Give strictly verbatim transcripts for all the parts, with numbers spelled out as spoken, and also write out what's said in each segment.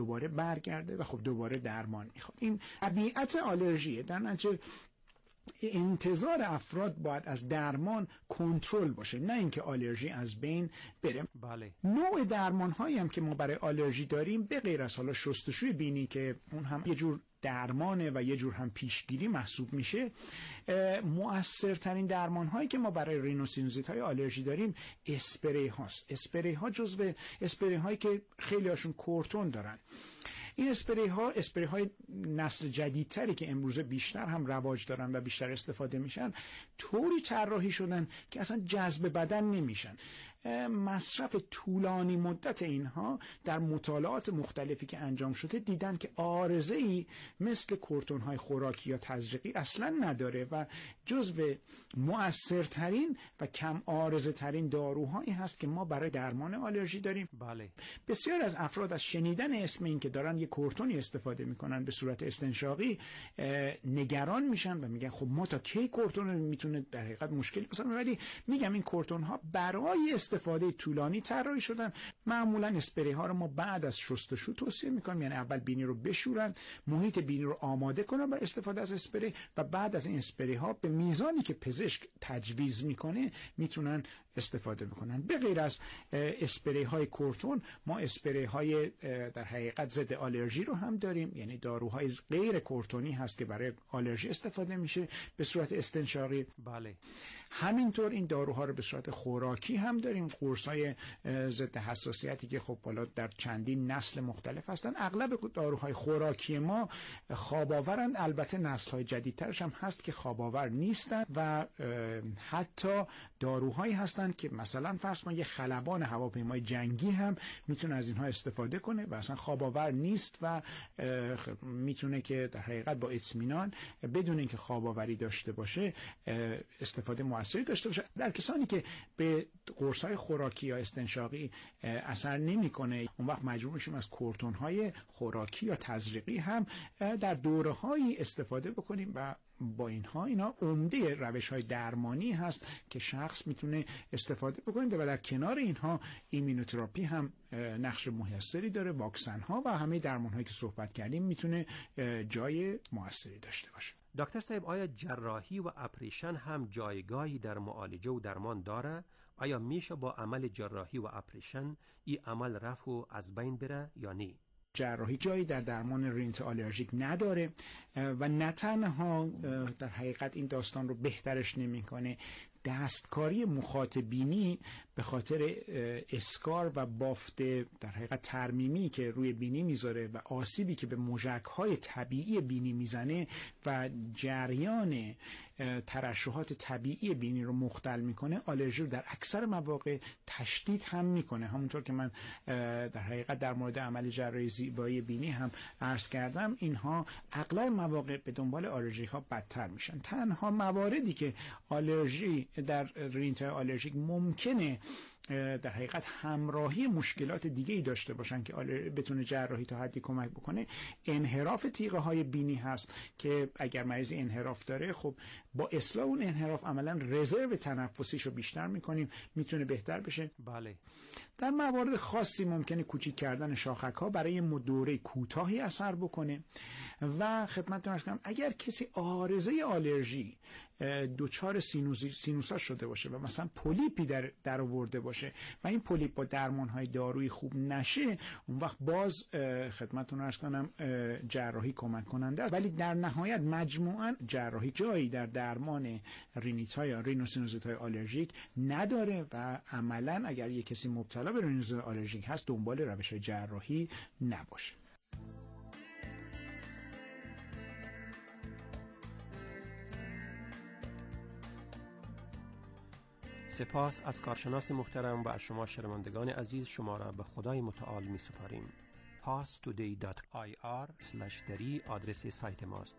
دوباره برگرده و خب دوباره درمان میخواد. این طبیعت آلرژیه. در نتیجه انتظار افراد باید از درمان کنترل باشه، نه اینکه آلرژی از بین بره. بله. نوع درمان هایی هم که ما برای آلرژی داریم به غیر از حالا شستشوی بینی که اون هم یه جور درمانه و یه جور هم پیشگیری محسوب میشه، مؤثرترین درمان هایی که ما برای رینوسینوزیت های آلرژی داریم اسپری هاست. اسپری ها جزو اسپری هایی که خیلی هاشون کورتون دارن. این اسپری ها اسپری های نسل جدیدتری که امروزه بیشتر هم رواج دارن و بیشتر استفاده میشن طوری طراحی شدن که اصلا جذب بدن نمیشن. مصرف طولانی مدت اینها در مطالعات مختلفی که انجام شده دیدن که عارضه‌ای مثل کورتون های خوراکی یا تزریقی اصلا نداره و جزو مؤثرترین و کم عارضه ترین داروهایی هست که ما برای درمان آلرژی داریم. بله. بسیار از افراد از شنیدن اسم این که دارن یه کورتونی استفاده میکنن به صورت استنشاقی نگران میشن و میگن خب ما تا کی کورتون میتونه در حقیقت مشکلی باشه. ولی میگم این کورتون ها برای استفاده طولانی طراحی شدن. معمولا اسپری ها رو ما بعد از شستشو توصیه میکنیم، یعنی اول بینی رو بشورن، محیط بینی رو آماده کنن برای استفاده از اسپری و بعد از این اسپری ها به میزانی که پزشک تجویز میکنه میتونن استفاده بکنن. به غیر از اسپری های کورتون ما اسپری های در حقیقت ضد آلرژی رو هم داریم، یعنی داروهای غیر کورتونی هست که برای آلرژی استفاده میشه به صورت استنشاقی. بله. همینطور این داروها رو به صورت خوراکی هم داریم، قرص‌های ضد حساسیتی که خب حالا در چندین نسل مختلف هستن. اغلب داروهای خوراکی ما خواب‌آورند، البته نسل‌های جدیدترش هم هست که خواب‌آور نیستن و حتی داروهایی هستن که مثلا فرض کن یه خلبان هواپیمای جنگی هم میتونه از اینها استفاده کنه و اصلا خواب‌آور نیست و میتونه که در حقیقت با اطمینان بدون اینکه خواب‌آوری داشته باشه استفاده موثری داشته باشه. در کسانی که به قرص‌های خوراکی یا استنشاقی اثر نمی‌کنه اون وقت مجبور میشیم از کورتون‌های خوراکی یا تزریقی هم در دوره‌هایی استفاده بکنیم و با اینها اینا عمده روش‌های درمانی هست که شخص میتونه استفاده بکنه و در کنار اینها ایمونوتراپی هم نقش موثری داره. واکسن‌ها و همه درمان‌هایی که صحبت کردیم میتونه جای موثری داشته باشه. دکتر صاحب، آیا جراحی و اپریشن هم جایگاهی در معالجه و درمان داره؟ آیا میشه با عمل جراحی و اپریشن این عمل رفع و از بین بره یا نه؟ جراحی جایی در درمان رینیت آلرژیک نداره و نه تنها در حقیقت این داستان رو بهترش نمی‌کنه، دستکاری مخاطبینی به خاطر اسکار و بافت در حقیقت ترمیمی که روی بینی میذاره و آسیبی که به موژک‌های طبیعی بینی میزنه و جریان ترشحات طبیعی بینی رو مختل میکنه، آلرژی رو در اکثر مواقع تشدید هم میکنه. همونطور که من در حقیقت در مورد عمل جراحی زیبایی بینی هم عرض کردم، اینها اغلب مواقع به دنبال آلرژی ها بدتر میشن. تنها مواردی که آلرژی در رینیت آلرژیک ممکنه در حقیقت همراهی مشکلات دیگه ای داشته باشن که بتونه جراحی تا حدی کمک بکنه، انحراف تیغه های بینی هست که اگر مریض انحراف داره خب با اصلاح اون انحراف عملا رزرو تنفسیشو بیشتر میکنیم، میتونه بهتر بشه. بله. در موارد خاصی ممکنه کوچیک کردن شاخک ها برای دوره کوتاهی اثر بکنه و خدمتتون عرض کنم اگر کسی عارضه آلرژی دوچار سینوسی سینوسا شده باشه و مثلا پولیپی در در آورده باشه و این پولیپ با درمان‌های دارویی خوب نشه، اون وقت باز خدمتتون عرض کنم جراحی کمک کننده است. ولی در نهایت مجموعاً جراحی جایی در درمان رینیت‌ها یا رینوسینوزیت‌های آلرژیک نداره و عملاً اگر یک کسی مبتلا به رینوسینوزیت آلرژیک هست دنبال روش جراحی نباشه. سپاس از کارشناس محترم و از شما شنوندگان عزیز. شما را به خدای متعال می سپاریم. پاس تودی دات آی آر اسلش دری آدرس سایت ماست.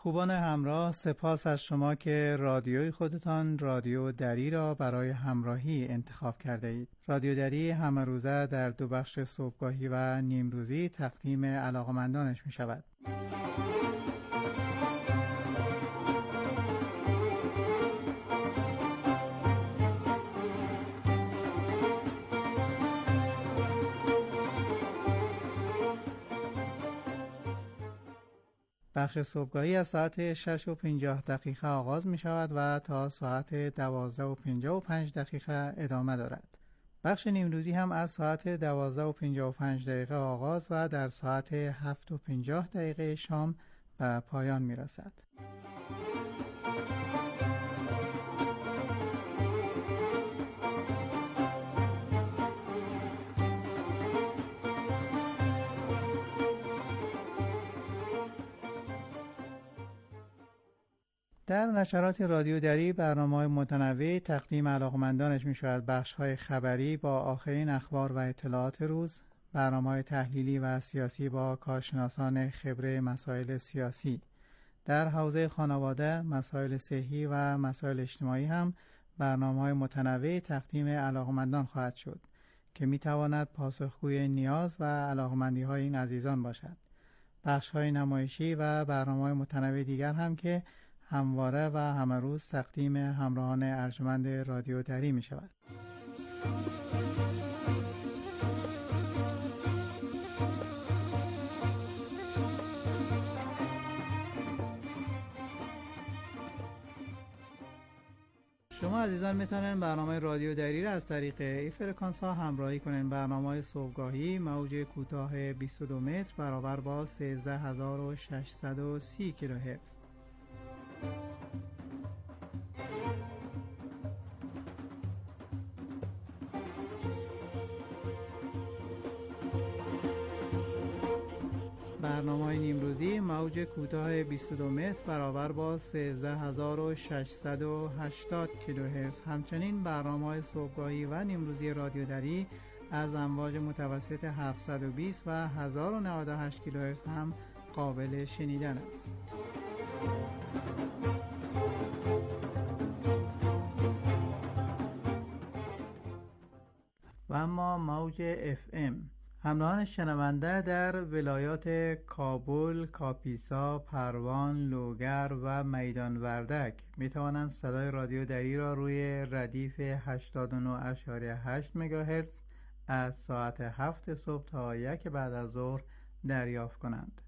خوبان همراه، سپاس از شما که رادیوی خودتان رادیو دری را برای همراهی انتخاب کرده اید. رادیو دری همه روزه در دو بخش صبحگاهی و نیمروزی تقدیم علاقمندانش می شود. بخش صبحگاهی از ساعت شش و پنجاه دقیقه آغاز می شود و تا ساعت دوازده و پنجاه و پنج دقیقه ادامه دارد. بخش نیمروزی هم از ساعت دوازده و پنجاه و پنج دقیقه آغاز و در ساعت هفت و پنجاه دقیقه شام به پایان می رسد. در نشرات رادیو دری برنامه‌های متنوع تقدیم علاقمندانش می شود. بخش‌های خبری با آخرین اخبار و اطلاعات روز، برنامه‌های تحلیلی و سیاسی با کارشناسان خبره مسائل سیاسی. در حوزه خانواده، مسائل صحی و مسائل اجتماعی هم برنامه‌های متنوع تقدیم علاقمندان خواهد شد که می تواند پاسخگوی نیاز و علاقمندی‌های این عزیزان باشد. بخش‌های نمایشی و برنامه‌های متنوع دیگر هم که همواره و همه روز تقدیم همراهان ارجمند رادیو دری می شود. شما عزیزان میتونن برنامه رادیو دری را از طریق این فرکانس ها همراهی کنین. برنامه صبحگاهی موج کوتاه بیست و دو متر برابر با سیزده هزار و ششصد و سی کیلوهرتز. برنامه نیمروزی موج کوتاه بیست و دو متر برابر با سیزده هزار و ششصد و هشتاد کیلوهرتز. همچنین برنامه صبحگاهی و نیمروزی رادیو دری از امواج متوسط هفتصد و بیست و هزار و نود و هشت کیلوهرتز هم قابل شنیدن است. و اما موج اف ام. همراهان شنونده در ولایات کابل، کاپیسا، پروان، لوگر و میدان وردک می توانند صدای رادیو دری را روی ردیف هشتاد و نه ممیز هشت مگاهرتز از ساعت هفت صبح تا یک بعد از ظهر دریافت کنند.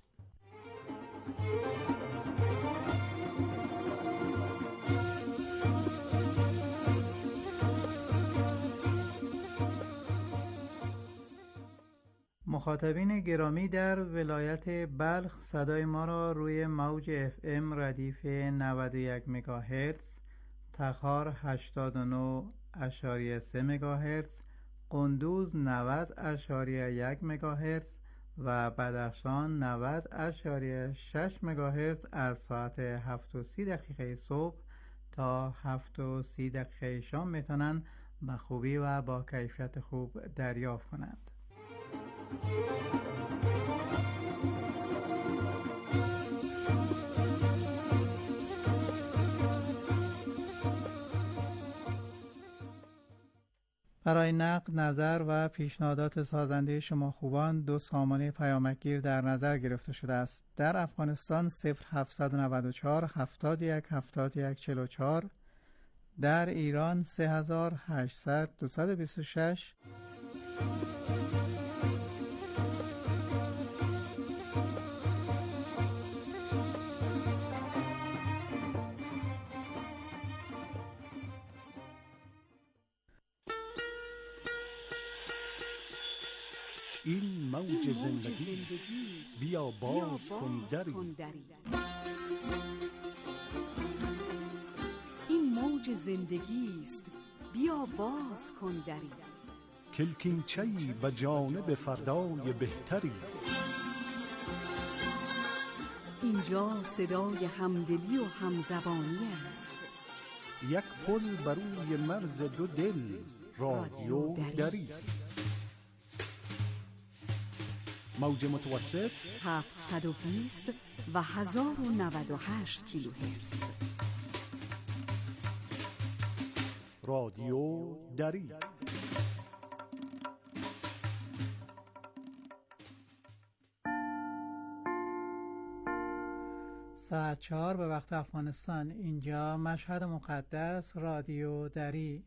مخاطبین گرامی در ولایت بلخ صدای ما را روی موج اف ام ردیف نود و یک مگاهرتز، تخار هشتاد و نه ممیز سه مگاهرتز، قندوز نود ممیز یک مگاهرتز و بدخشان نود ممیز شش مگاهرتز از ساعت هفت و سی دقیقه صبح تا هفت و سی دقیقه شام میتونن به خوبی و با کیفیت خوب دریافت کنند. برای نقد، نظر و پیشنهادات سازنده شما خوبان دو سامانه پیامکگیر در نظر گرفته شده است. در افغانستان صفر هفتصد و نود و چهار هفتاد و یک هفتاد و یک چهل و چهار، در ایران سه هزار و هشتصد دویست و بیست و شش، این موج زندگی است، بیا باز کن دری. این موج زندگی است، بیا باز کن دری. کلکینچه‌ای به جانب فردای بهتری. اینجا صدای همدلی و همزبانی است. یک پل بر روی مرز دو دل، رادیو دری. موج متوسط هفتصد و بیست و هزار و نود و هشت کیلوهرتز. رادیو دری. ساعت چهار به وقت افغانستان. اینجا مشهد مقدس، رادیو دری.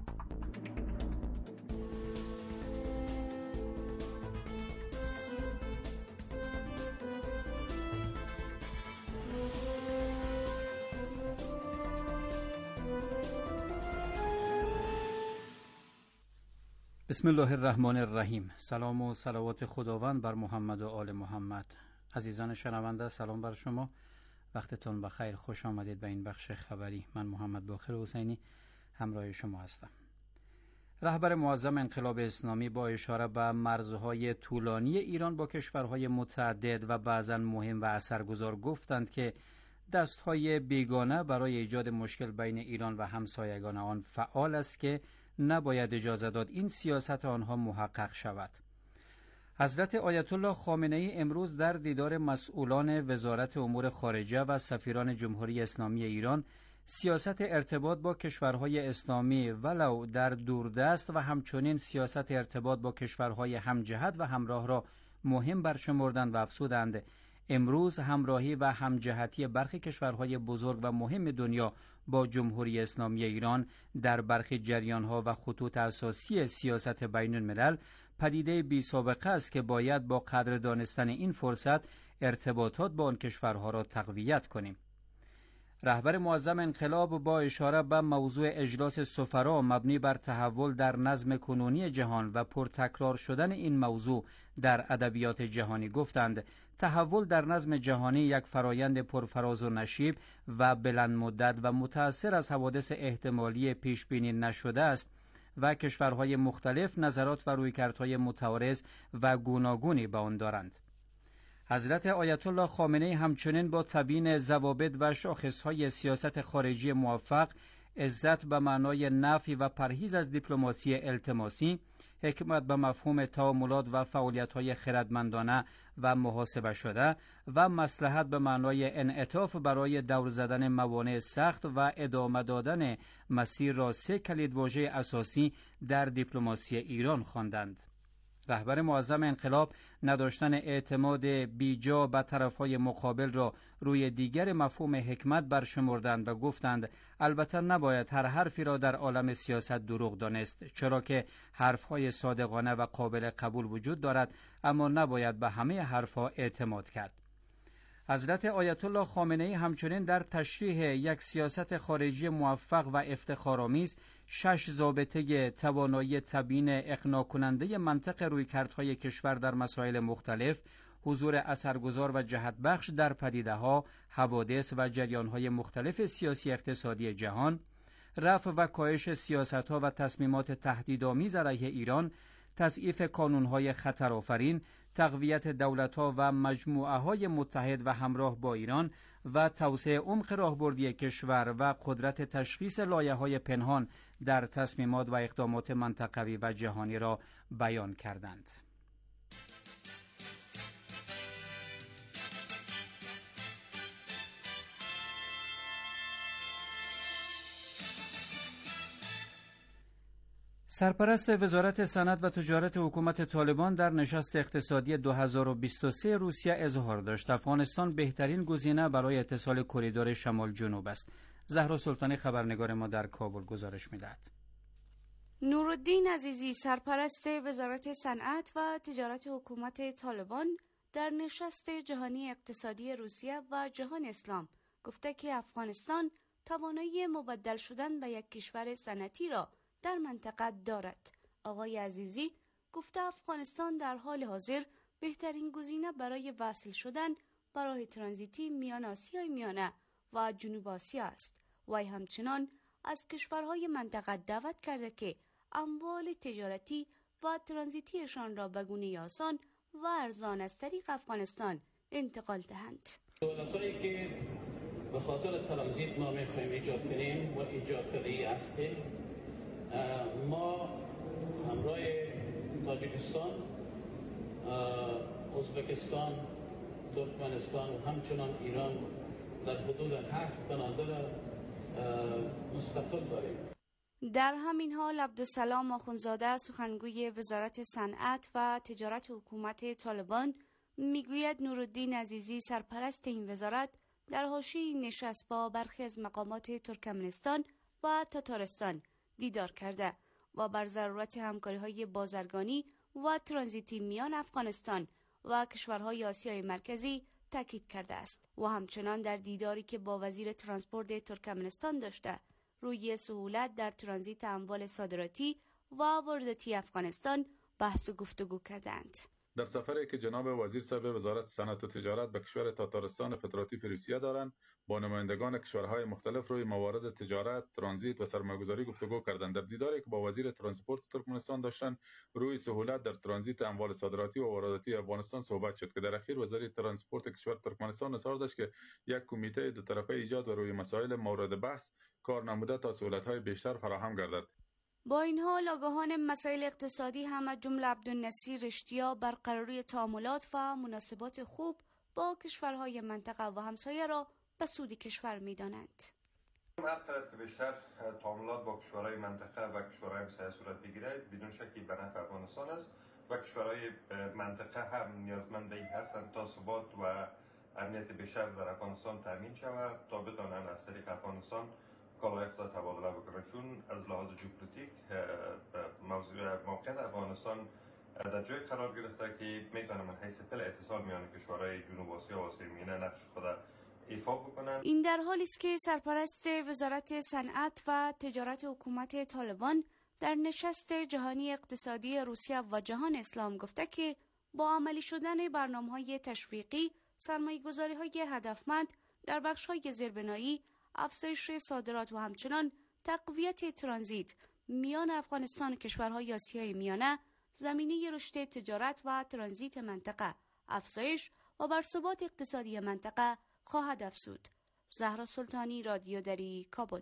بسم الله الرحمن الرحیم. سلام و صلوات خداوند بر محمد و آل محمد. عزیزان شنونده، سلام بر شما، وقتتون بخیر، خوش آمدید به این بخش خبری. من محمد باقر حسینی همراه شما هستم. رهبر معظم انقلاب اسلامی با اشاره به مرزهای طولانی ایران با کشورهای متعدد و بعضاً مهم و اثرگذار گفتند که دستهای بیگانه برای ایجاد مشکل بین ایران و همسایگان آن فعال است که نباید اجازه داد این سیاست آنها محقق شود. حضرت آیت الله خامنه ای امروز در دیدار مسئولان وزارت امور خارجه و سفیران جمهوری اسلامی ایران سیاست ارتباط با کشورهای اسلامی ولو در دوردست و همچنین سیاست ارتباط با کشورهای همجهت و همراه را مهم برشمردند و افزودند امروز همراهی و همجهتی برخی کشورهای بزرگ و مهم دنیا با جمهوری اسلامی ایران در برخی جریانها و خطوط اساسی سیاست بین الملل پدیده بی سابقه است که باید با قدر دانستن این فرصت ارتباطات با آن کشورها را تقویت کنیم. رهبر معظم انقلاب با اشاره به موضوع اجلاس سفرا مبنی بر تحول در نظم کنونی جهان و پرتکرار شدن این موضوع در ادبیات جهانی گفتند تحول در نظم جهانی یک فرایند پرفراز و نشیب و بلند مدت و متأثر از حوادث احتمالی پیش بینی نشده است و کشورهای مختلف نظرات و رویکردهای متعارض و گوناگونی به آن دارند. حضرت آیت الله خامنه ای همچنین با تبیین ضوابط و شاخصهای سیاست خارجی موفق، عزت به معنای نفی و پرهیز از دیپلماسی التماسی، حکمت به مفهوم تعاملات و فعالیت‌های خردمندانه و محاسبه شده و مصلحت به معنای انعطاف برای دور زدن موانع سخت و ادامه دادن مسیر را سه کلیدواژه اساسی در دیپلماسی ایران خواندند. رهبر معظم انقلاب نداشتن اعتماد بیجا به طرفهای مقابل را روی دیگر مفهوم حکمت برشمردند و گفتند البته نباید هر حرفی را در عالم سیاست دروغ دانست، چرا که حرفهای صادقانه و قابل قبول وجود دارد، اما نباید به همه حرفها اعتماد کرد. حضرت آیت الله خامنه ای همچنین در تشریح یک سیاست خارجی موفق و افتخارآمیز شش ضابطه توانایی تبیین اقناع کننده منطق رویکردهای کشور در مسائل مختلف، حضور اثرگذار و جهت بخش در پدیده‌ها، حوادث و جریان‌های مختلف سیاسی اقتصادی جهان، رفع و کاهش سیاست‌ها و تصمیمات تهدیدآمیز علیه ایران، تضعیف کانون‌های خطرآفرین، تقویت دولت‌ها و مجموعه‌های متحد و همراه با ایران و توسعه عمق راهبردی کشور و قدرت تشخیص لایه‌های پنهان در تصمیمات و اقدامات منطقوی و جهانی را بیان کردند. سرپرست وزارت صنعت و تجارت حکومت طالبان در نشست اقتصادی دو هزار و بیست و سه روسیه اظهار داشت افغانستان بهترین گزینه برای اتصال کریدور شمال جنوب است. زهرا سلطانی خبرنگار ما در کابل گزارش می‌دهد. نورالدین عزیزی سرپرست وزارت صنعت و تجارت حکومت طالبان در نشست جهانی اقتصادی روسیه و جهان اسلام گفته که افغانستان توانایی مبدل شدن به یک کشور صنعتی را در منطقه دارد. آقای عزیزی گفته افغانستان در حال حاضر بهترین گزینه برای وصل شدن برای ترانزیتی میان آسیای میانه و جنوب آسیا است. وی همچنان از کشورهای منطقه دعوت کرده که اموال تجارتی و ترانزیتیشان را به گونه آسان و ارزان از طریق افغانستان انتقال دهند. دولت‌هایی که به خاطر ترانزیت ما می‌خوایم ایجاد کنیم و ایجاد کرده هستیم، ما همراه تاجیکستان ازبکستان، ترکمنستان و همچنان ایران در حدود هفت بنادر مستقل داریم. در همین حال عبدالسلام آخونزاده سخنگوی وزارت صنعت و تجارت حکومت طالبان میگوید نورالدین عزیزی سرپرست این وزارت در حاشیه نشست با برخی از مقامات ترکمنستان و تاتارستان دیدار کرده و بر ضرورت همکاری‌های بازرگانی و ترانزیتی میان افغانستان و کشورهای آسیای مرکزی تاکید کرده است و همچنان در دیداری که با وزیر ترانسپورت ترکمنستان داشته روی سهولت در ترانزیت اموال صادراتی و وارداتی افغانستان بحث و گفتگو کردند. در سفری که جناب وزیر صاحب وزارت صنعت و تجارت به کشور تاتارستان فدراتیو روسیه دارند، با نمایندگان کشورهای مختلف روی موارد تجارت، ترانزیت و سرمایه‌گذاری گفتگو کردند. در دیداری که با وزیر ترانسپورت ترکمنستان داشتند، روی سهولت در ترانزیت اموال صادراتی و وارداتی افغانستان صحبت شد که در اخیر وزیر ترانسپورت کشور ترکمنستان اظهار داشت که یک کمیته دو طرفه ایجاد و روی مسائل مورد بحث کار نموده تا سهولت‌های بیشتر فراهم گردد. با این حال آگاهان مسائل اقتصادی هم از جمله عبدالنصیر اشتیا برقراری تعاملات و مناسبات خوب با کشورهای منطقه و همسایه را به سود کشور می‌دانند. هر طرف که بیشتر تعاملات با کشورهای منطقه و کشورهای همسایه صورت بگیره بدون شکی به نفع افغانستان است و کشورهای منطقه هم نیازمند این هستند تا ثبات و امنیت بیشتر در افغانستان تامین شود تا بتوانند از طریق افغانستان کالای خود تبادله بکنند، چون از لحاظ ژئوپلیتیک موضوع موقعیت افغانستان در جای قرار گرفته که میتونه من حیث پل اتصال میان کشورهای جنوب آسیا و آسیای میانه نقش خود ایفا بکنند. این در حالی است که سرپرست وزارت صنعت و تجارت حکومت طالبان در نشست جهانی اقتصادی روسیه و جهان اسلام گفته که با عملی شدن برنامه‌های تشویقی، سرمایه‌گذاری‌های هدفمند در بخش‌های زیربنایی، افزایش صادرات و همچنان تقویت ترانزیت میان افغانستان و کشورهای آسیای میانه، زمینه رشد تجارت و ترانزیت منطقه، افزایش و برثبات اقتصادی منطقه خواهد افزود. زهرا سلطانی، رادیو دری، کابل.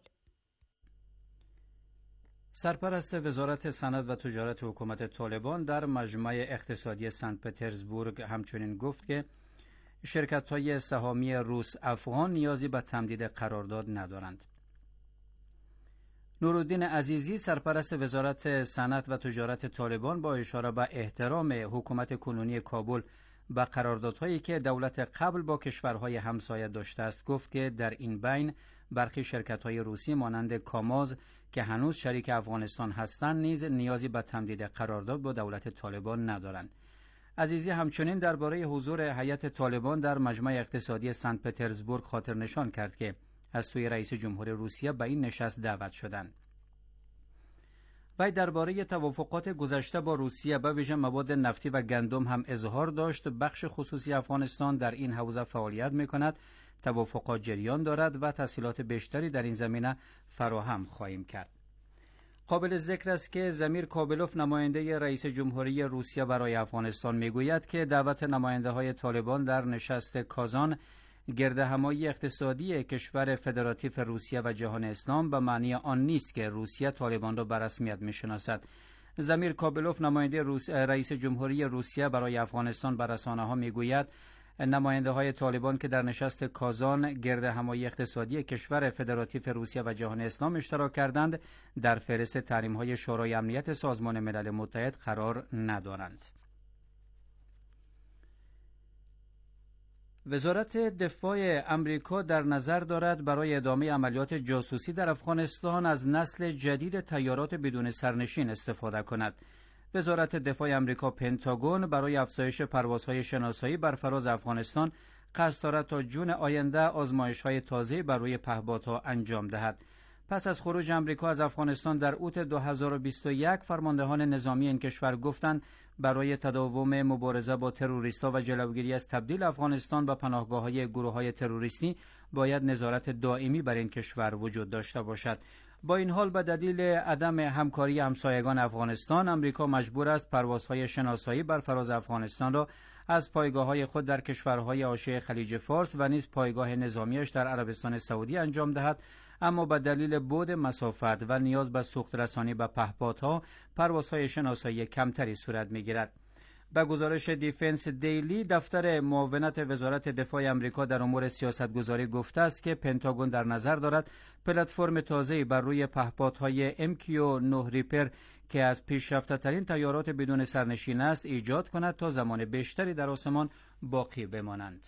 سرپرست وزارت صنعت و تجارت حکومت طالبان در مجمع اقتصادی سنت پترزبورگ همچنین گفت که شرکت‌های سهامی روس افغان نیازی به تمدید قرارداد ندارند. نورالدین عزیزی سرپرست وزارت صنعت و تجارت طالبان با اشاره به احترام حکومت کنونی کابل به قراردادهایی که دولت قبل با کشورهای همسایه داشته است گفت که در این بین برخی شرکت‌های روسی مانند کاماز که هنوز شریک افغانستان هستند نیز نیازی به تمدید قرارداد با دولت طالبان ندارند. عزیزی همچنین درباره حضور هیئت طالبان در مجمع اقتصادی سنت پترزبورگ خاطر نشان کرد که از سوی رئیس جمهور روسیه به این نشست دعوت شدند. وی درباره توافقات گذشته با روسیه به ویژه مواد نفتی و گندم هم اظهار داشت بخش خصوصی افغانستان در این حوزه فعالیت می‌کند، توافقات جریان دارد و تسهیلات بیشتری در این زمینه فراهم خواهیم کرد. قابل ذکر است که زمیر کابلوف نماینده رئیس جمهوری روسیه برای افغانستان میگوید که دعوت نماینده‌های طالبان در نشست کازان گردهمایی اقتصادی کشور فدراتیو روسیه و جهان اسلام به معنی آن نیست که روسیه طالبان را به رسمیت میشناسد. زمیر کابلوف نماینده روس... رئیس جمهوری روسیه برای افغانستان به رسانه‌ها میگوید نماینده‌های طالبان که در نشست کازان گردهمایی اقتصادی کشور فدراتیو روسیه و جهان اسلام اشتراک کردند در فهرست تحریم‌های شورای امنیت سازمان ملل متحد قرار ندارند. وزارت دفاع امریکا در نظر دارد برای ادامه عملیات جاسوسی در افغانستان از نسل جدید طیارات بدون سرنشین استفاده کند. وزارت دفاع امریکا پنتاگون برای افزایش پروازهای شناسایی بر فراز افغانستان قصد دارد تا جون آینده آزمایش‌های تازه بر روی پهپادها انجام دهد. پس از خروج امریکا از افغانستان در اوت دو هزار و بیست و یک فرماندهان نظامی این کشور گفتند برای تداوم مبارزه با تروریست‌ها و جلوگیری از تبدیل افغانستان به پناهگاه‌های گروه‌های تروریستی باید نظارت دائمی بر این کشور وجود داشته باشد. با این حال به دلیل عدم همکاری همسایگان افغانستان امریکا مجبور است پروازهای شناسایی بر فراز افغانستان را از پایگاه‌های خود در کشورهای حاشیه خلیج فارس و نیز پایگاه نظامیش در عربستان سعودی انجام دهد، اما به دلیل بعد مسافت و نیاز به سوخت رسانی به پهپادها پروازهای شناسایی کمتری صورت می‌گیرد. به گزارش دیفنس دیلی، دفتر معاونت وزارت دفاع آمریکا در امور سیاستگذاری گفته است که پنتاگون در نظر دارد پلتفرم تازه‌ای بر روی پهپادهای ام کیو نه ریپر که از پیشرفته‌ترین تیارات بدون سرنشین است ایجاد کند تا زمان بیشتری در آسمان باقی بمانند.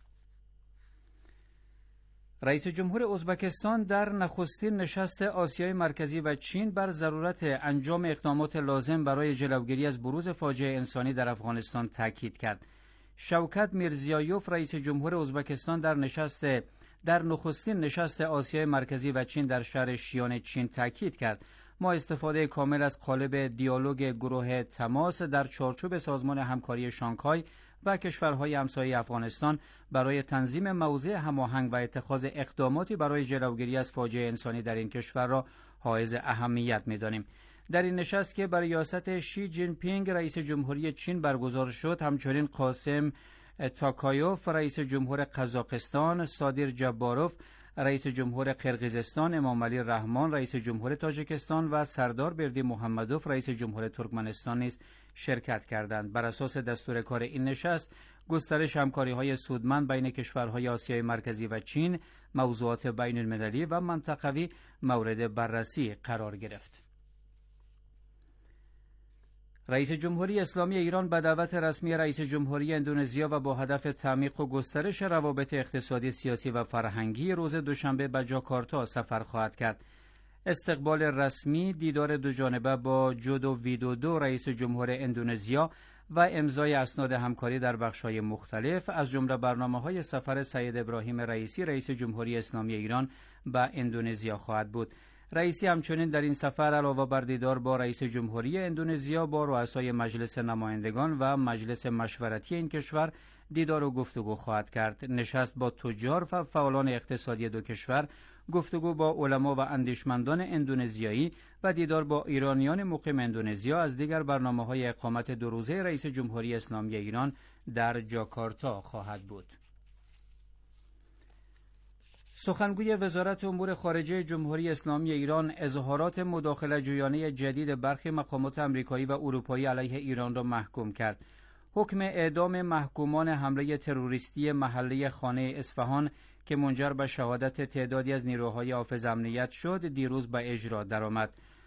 رئیس جمهور ازبکستان در نخستین نشست آسیای مرکزی و چین بر ضرورت انجام اقدامات لازم برای جلوگیری از بروز فاجعه انسانی در افغانستان تاکید کرد. شوکت میرزیایوف رئیس جمهور ازبکستان در نشست در نخستین نشست آسیای مرکزی و چین در شهر شیان چین تاکید کرد ما استفاده کامل از قالب دیالوگ گروه تماس در چارچوب سازمان همکاری شانگهای و کشورهای همسایه افغانستان برای تنظیم موضع هماهنگ و اتخاذ اقداماتی برای جلوگیری از فاجعه انسانی در این کشور را حائز اهمیت می‌دانیم. در این نشست که بر ریاست شی جین پینگ رئیس جمهوری چین برگزار شد، همچنین قاسم تاکایوف رئیس جمهور قزاقستان، صادر جباروف رئیس جمهور قرقیزستان، امام علی رحمان رئیس جمهور تاجیکستان و سردار بردی محمدوف رئیس جمهور ترکمنستان نیز شرکت کردند. بر اساس دستور کار این نشست، گسترش همکاری‌های سودمند بین کشورهای آسیای مرکزی و چین، موضوعات بین المللی و منطقوی مورد بررسی قرار گرفت. رئیس جمهوری اسلامی ایران به دعوت رسمی رئیس جمهوری اندونزیا و با هدف تعمیق و گسترش روابط اقتصادی، سیاسی و فرهنگی روز دوشنبه به جاکارتا سفر خواهد کرد. استقبال رسمی، دیدار دوجانبه با جودو ویدودو رئیس جمهور اندونزیا و امضای اسناد همکاری در بخش‌های مختلف از جمله برنامه‌های سفر سید ابراهیم رئیسی رئیس جمهوری اسلامی ایران به اندونزیا خواهد بود. رئیسی همچنین در این سفر علاوه بر دیدار با رئیس جمهوری اندونزیا با رؤسای مجلس نمایندگان و مجلس مشورتی این کشور دیدار و گفتگو خواهد کرد. نشست با تجار و فعالان اقتصادی دو کشور، گفتگو با علما و اندیشمندان اندونزیایی و دیدار با ایرانیان مقیم اندونزیا از دیگر برنامه‌های اقامت دو روزه رئیس جمهوری اسلامی ایران در جاکارتا خواهد بود. سخنگوی وزارت امور خارجه جمهوری اسلامی ایران اظهارات مداخله جویانه جدید برخی مقامات آمریکایی و اروپایی علیه ایران را محکوم کرد. حکم اعدام محکومان حمله تروریستی محله خانه اصفهان که منجر به شهادت تعدادی از نیروهای حافظ امنیت شد، دیروز به اجرا درآمد.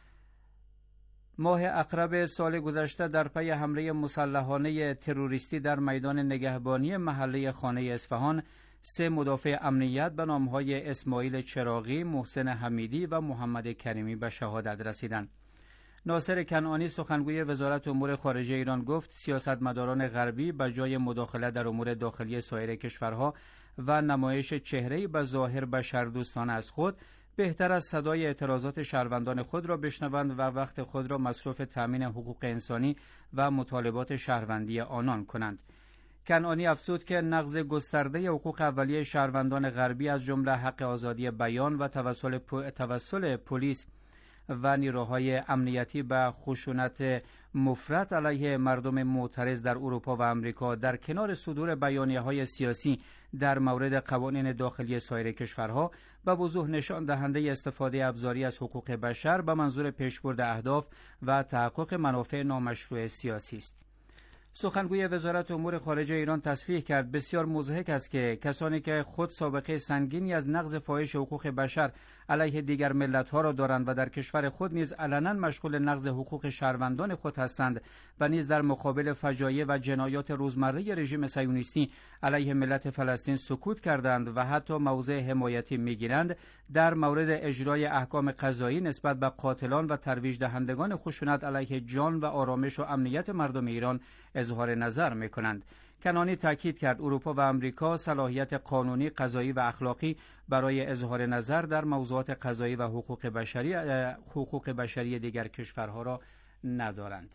ماه اقرب سال گذشته در پی حمله مسلحانه تروریستی در میدان نگهبانی محله خانه اصفهان، سه مدافع امنیت به نامهای اسماعیل چراغی، محسن حمیدی و محمد کریمی به شهادت رسیدند. ناصر کنعانی سخنگوی وزارت امور خارجه ایران گفت سیاستمداران غربی به جای مداخله در امور داخلی سایر کشورها و نمایش چهره‌ای به ظاهر بشردوستانه از خود، بهتر از صدای اعتراضات شهروندان خود را بشنوند و وقت خود را مصروف تامین حقوق انسانی و مطالبات شهروندی آنان کنند. کنعانی افزود که نقض گسترده حقوق اولیه شهروندان غربی از جمله حق آزادی بیان و توسل توسل پلیس و نیروهای امنیتی به خشونت مفرط علیه مردم معترض در اروپا و آمریکا، در کنار صدور بیانیه‌های سیاسی در مورد قوانین داخلی سایر کشورها، به وضوح نشان دهنده استفاده ابزاری از حقوق بشر به منظور پیشبرد اهداف و تحقق منافع نامشروع سیاسی است. سخنگوی وزارت امور خارجه ایران تصریح کرد بسیار مضحک است که کسانی که خود سابقه سنگینی از نقض فاحش حقوق بشر علیه دیگر ملت‌ها را دارند و در کشور خود نیز علنا مشغول نقض حقوق شهروندان خود هستند و نیز در مقابل فجایع و جنایات روزمره رژیم صهیونیستی علیه ملت فلسطین سکوت کردند و حتی موضع حمایتی می‌گیرند، در مورد اجرای احکام قضایی نسبت به قاتلان و ترویج دهندگان خشونت علیه جان و آرامش و امنیت مردم ایران اظهار نظر می‌کنند. کنعانی تاکید کرد اروپا و آمریکا صلاحیت قانونی، قضایی و اخلاقی برای اظهار نظر در موضوعات قضایی و حقوق بشری حقوق بشری دیگر کشورها را ندارند.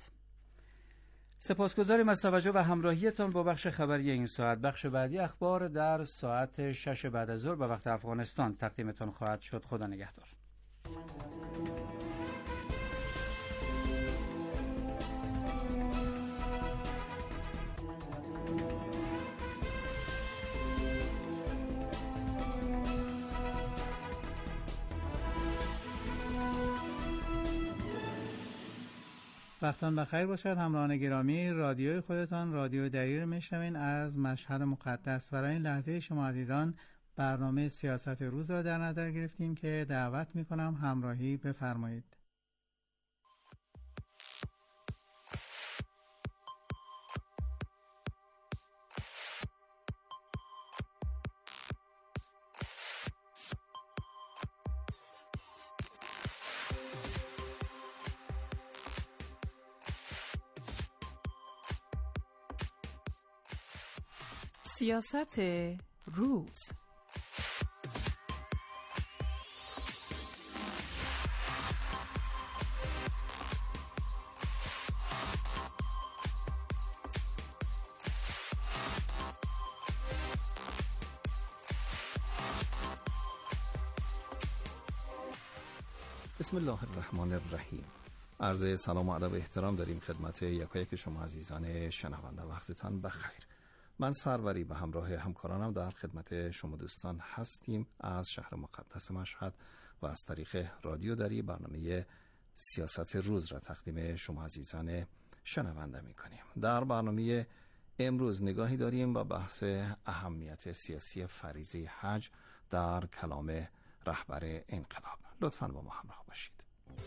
سپاسگزاریم از توجه و همراهیتان با بخش خبری این ساعت. بخش بعدی اخبار در ساعت شش بعد از ظهر به وقت افغانستان تقدیمتان خواهد شد. خدا نگهدار. وقتان بخیر باشد همراهان گرامی. رادیوی خودتان رادیو دری رو میشنوین از مشهد مقدس. برای این لحظه شما عزیزان برنامه سیاست روز را در نظر گرفتیم که دعوت میکنم همراهی بفرمایید. سیاست روز. بسم الله الرحمن الرحیم. عرض سلام و ادب و احترام داریم خدمت یکایک شما عزیزان شنونده. وقتتان بخیر. من سروری به همراه همکارانم در خدمت شما دوستان هستیم از شهر مقدس مشهد و از طریق رادیو دری برنامه سیاست روز را تقدیم شما عزیزان شنونده می کنیم. در برنامه امروز نگاهی داریم با بحث اهمیت سیاسی فریضه حج در کلام رهبر انقلاب. لطفاً با ما همراه باشید.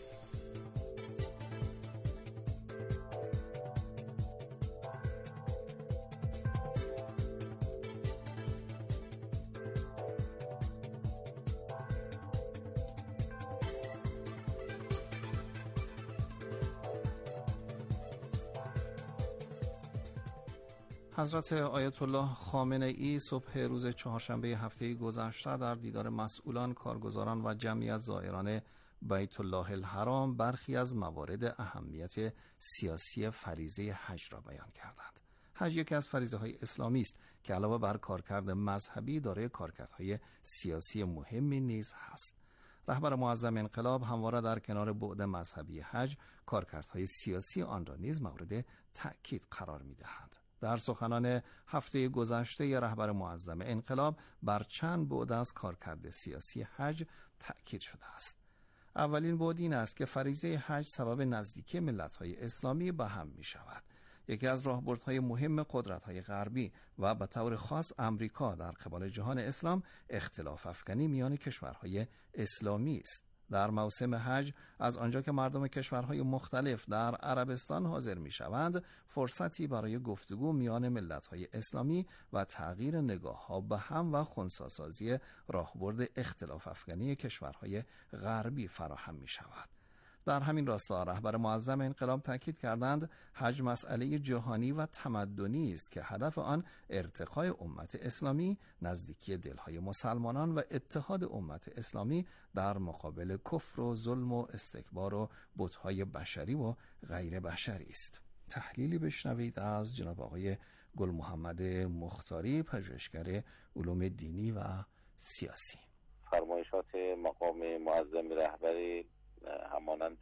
حضرت آیت الله خامنه ای صبح روز چهارشنبه هفته گذشته در دیدار مسئولان، کارگزاران و جمعی از زائران بیت الله الحرام برخی از موارد اهمیت سیاسی فریضه حج را بیان کردند. حج یکی از فریضه های اسلامی است که علاوه بر کارکرد مذهبی دارای کارکردهای سیاسی مهمی نیز هست. رهبر معظم انقلاب همواره در کنار بعد مذهبی حج کارکردهای سیاسی آن را نیز مورد تأکید قرار می‌دهند. در سخنان هفته گذشته رهبر معظم انقلاب بر چند بعد از کارکرد سیاسی حج تأکید شده است. اولین بعد این است که فریضه حج سبب نزدیکی ملت‌های اسلامی به هم می‌شود. یکی از راهبردهای مهم قدرت‌های غربی و به طور خاص امریکا در قبال جهان اسلام اختلاف افکنی میان کشورهای اسلامی است. در موسم حج از آنجا که مردم کشورهای مختلف در عربستان حاضر می شوند، فرصتی برای گفتگو میان ملت‌های اسلامی و تغییر نگاه‌ها به هم و خنثی‌سازی راهبرد اختلاف افکنی کشورهای غربی فراهم می شود. در همین راستا رهبر معظم انقلاب تاکید کردند حج مسئله جهانی و تمدنی است که هدف آن ارتقای امت اسلامی، نزدیکی دلهای مسلمانان و اتحاد امت اسلامی در مقابل کفر و ظلم و استکبار و بت‌های بشری و غیر بشری است. تحلیلی بشنوید از جناب آقای گل محمد مختاری، پژوهشگر علوم دینی و سیاسی. فرمایشات مقام معظم رهبری همانند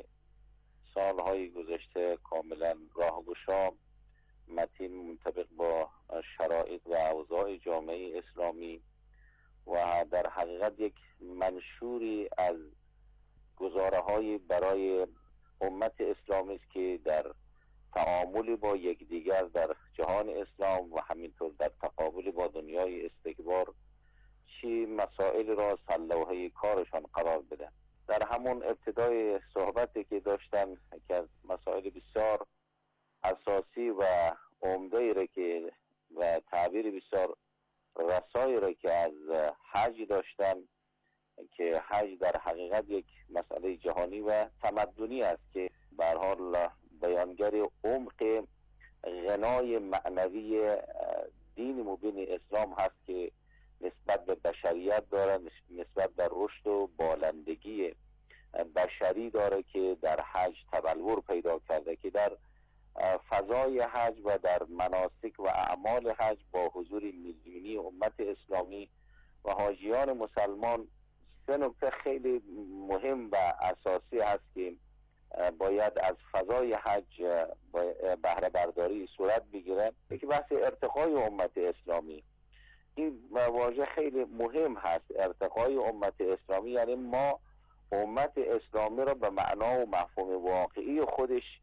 سالهای گذشته کاملا راهگشا، متین، منطبق با شرایط و اوضاع جامعه اسلامی و در حقیقت یک منشوری از گزاره‌های برای امت اسلامی است که در تعامل با یکدیگر در جهان اسلام و همینطور در تقابل با دنیای استکبار چی مسائل را سلوحه کارشان قرار بدن. در همون ابتدای صحبتی که داشتن که از مسائل بسیار اساسی و عمده را که و تعبیر بسیار رسایی را که از حج داشتن که حج در حقیقت یک مسئله جهانی و تمدنی است که به هر حال بیانگر عمق غنای معنوی دین مبین اسلام هست که نسبت به بشریت داره، نسبت به رشد و بالندگی بشری داره که در حج تبلور پیدا کرده که در فضای حج و در مناسک و اعمال حج با حضور میلیونی امت اسلامی و حاجیان مسلمان سه نکته خیلی مهم و اساسی هست که باید از فضای حج بهره برداری صورت بگیره. یکی بحث ارتقای امت اسلامی. این واژه خیلی مهم هست. ارتقای امت اسلامی یعنی ما امت اسلامی را به معنا و مفهوم واقعی خودش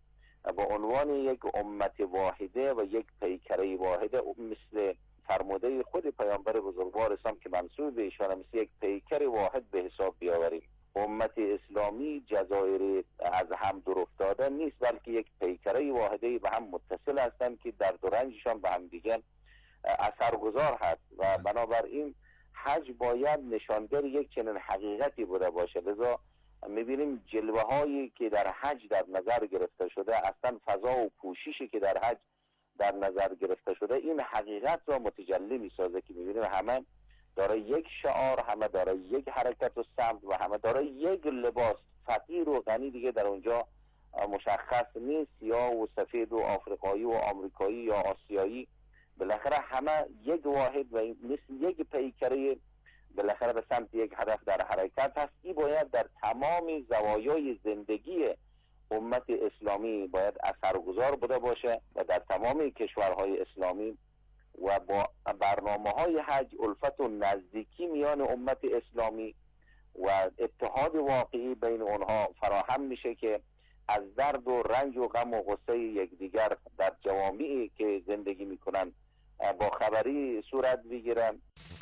با عنوان یک امت واحده و یک پیکره واحده، مثل فرموده خود پیامبر بزرگوار اسلام که منسوب به ایشان، مثل یک پیکر واحد به حساب بیاوریم. امت اسلامی جزایر از هم دور افتاده نیست، بلکه یک پیکره واحده به هم متصل هستند که در دو رنجشان به هم دیگر اثرگذار هست و بنابراین حج باید نشانگر یک چنین حقیقتی بوده باشه. لذا میبینیم جلوه هایی که در حج در نظر گرفته شده، اصلا فضا و پوششی که در حج در نظر گرفته شده، این حقیقت را متجلی میسازه که میبینیم همه داره یک شعار، همه داره یک حرکت و سمت و همه داره یک لباس. فقیر و غنی دیگه در اونجا مشخص نیست، سیاه و سفید و آفریقایی و آمریکایی یا آسیایی، بالاخره همه یک واحد و مثل یک پیکره بالاخره به سمت یک هدف در حرکت هست. این باید در تمام زوایای زندگی امت اسلامی باید اثرگذار بوده باشه و در تمام کشورهای اسلامی و با برنامه های حج الفت و نزدیکی میان امت اسلامی و اتحاد واقعی بین اونها فراهم میشه که از درد و رنج و غم و غصه یکدیگر در جوامعی که زندگی میکنن با خبری صورت بگیرن.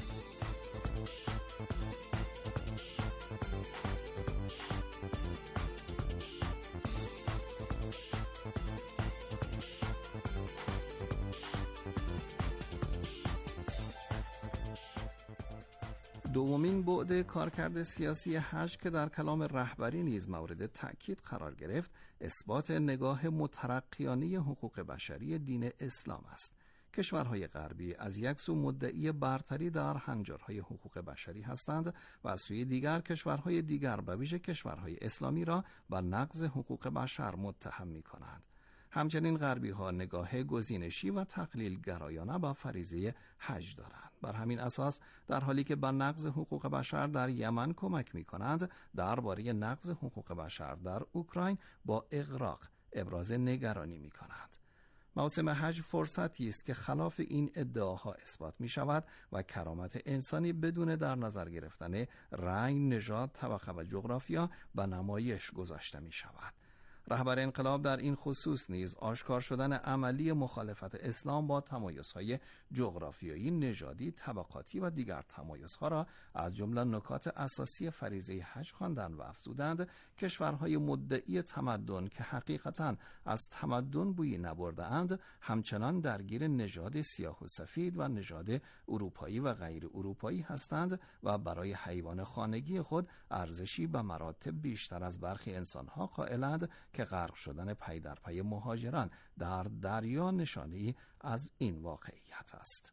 دومین بعد کارکرد سیاسی حج که در کلام رهبری نیز مورد تأکید قرار گرفت، اثبات نگاه مترقیانه حقوق بشری دین اسلام است. کشورهای غربی از یک سو مدعی برتری در هنجارهای حقوق بشری هستند و از سوی دیگر کشورهای دیگر به ویژه کشورهای اسلامی را به نقض حقوق بشر متهم می کنند. همچنین غربی ها نگاه گزینشی و تقلیل گرایانه با فریضه حج دارند. بر همین اساس در حالی که به نقض حقوق بشر در یمن کمک می کنند، درباره نقض حقوق بشر در اوکراین با اغراق ابراز نگرانی می کنند. موسم حج فرصتی است که خلاف این ادعاها اثبات می شود و کرامت انسانی بدون در نظر گرفتن رنگ، نژاد، طبقه و جغرافیا به نمایش گذاشته می شود. رهبر انقلاب در این خصوص نیز آشکار شدن عملی مخالفت اسلام با تمایزهای جغرافیایی، نژادی، طبقاتی و دیگر تمایزها را از جمله نکات اساسی فریضه حج خواندند و افزودند کشورهای مدعی تمدن که حقیقتاً از تمدن بویی نبرده‌اند همچنان درگیر نژاد سیاه و سفید و نژاد اروپایی و غیر اروپایی هستند و برای حیوان خانگی خود ارزشی به مراتب بیشتر از برخی انسانها قائلند که غرق شدن پی در پی مهاجران در دریا نشانه‌ای از این واقعیت است.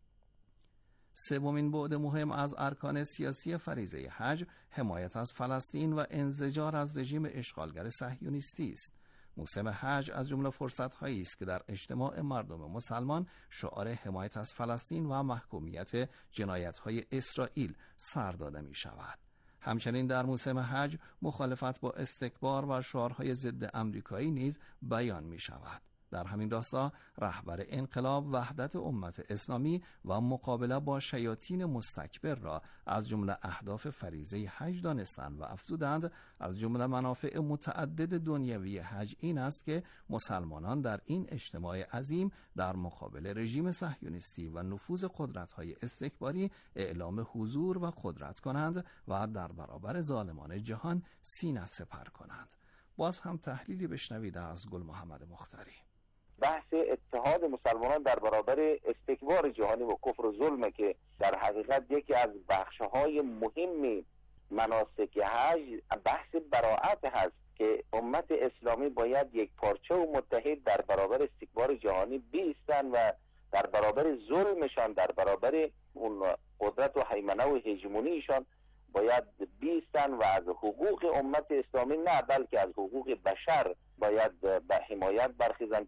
سومین بعد مهم از ارکان سیاسی فریضه حج حمایت از فلسطین و انزجار از رژیم اشغالگر صهیونیستی است. موسم حج از جمله فرصت‌هایی است که در اجتماع مردم مسلمان شعار حمایت از فلسطین و محکومیت جنایت‌های اسرائیل سر داده می‌شود. همچنین در موسم حج مخالفت با استکبار و شعارهای ضد امریکایی نیز بیان می شود. در همین راستا رهبر انقلاب وحدت امت اسلامی و مقابله با شیاطین مستکبر را از جمله اهداف فریضه حج دانستند و افزودند از جمله منافع متعدد دنیوی حج این است که مسلمانان در این اجتماع عظیم در مقابل رژیم صهیونیستی و نفوذ قدرت‌های استکباری اعلام حضور و قدرت کنند و در برابر ظالمان جهان سینه سپر کنند. باز هم تحلیلی بشنوید از گل محمد مختاری. بحث اتحاد مسلمانان در برابر استکبار جهانی و کفر و ظلم که در حقیقت یکی از بخش‌های مهم مناسک حج بحث براءت هست که امت اسلامی باید یک پارچه و متحد در برابر استکبار جهانی بیستن و در برابر ظلمشان، در برابر اون قدرت و هیمنه و هژمونیشان باید بیستن و از حقوق امت اسلامی نه بلکه از حقوق بشر باید به حمایت برخیزن.